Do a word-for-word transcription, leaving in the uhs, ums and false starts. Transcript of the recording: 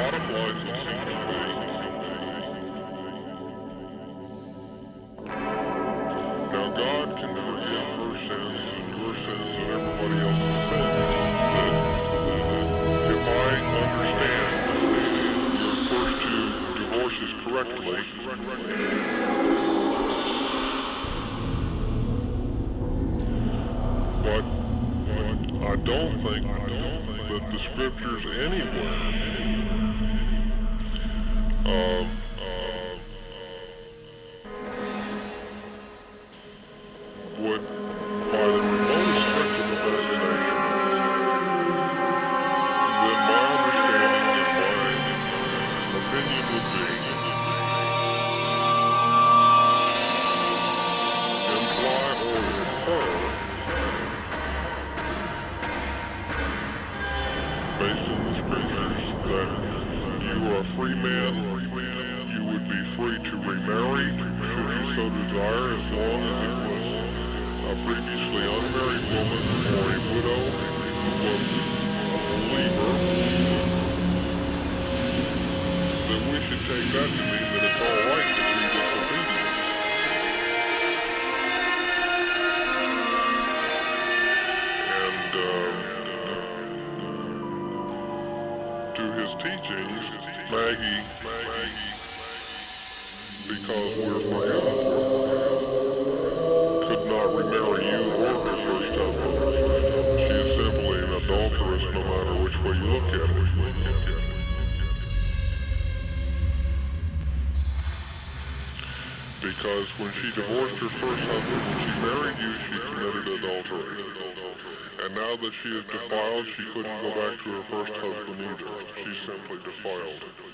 bottom line seems to be, now God can forgive her sins and your sins and everybody else's sins. That, that if I understand your first two divorces correctly, but, but I don't think that the scriptures anywhere um, uh, would, by the remotest stretch of imagination, then my understanding and my opinion would be imply or infer, based on the scriptures, that you are a free man, you would be free to remarry should you so desire, as long as it was a previously unmarried woman or a widow who was a believer. Then we should take that to mean that it's all right to be disobedient. And uh, to his teachings, Maggie, because we're forgiven, could not remarry you or her first husband. She is simply an adulteress no matter which way you look at it. Because when she divorced her first husband, when she married you, she committed adultery. And now that she is defiled, she couldn't go back to her first husband either. She's simply defiled.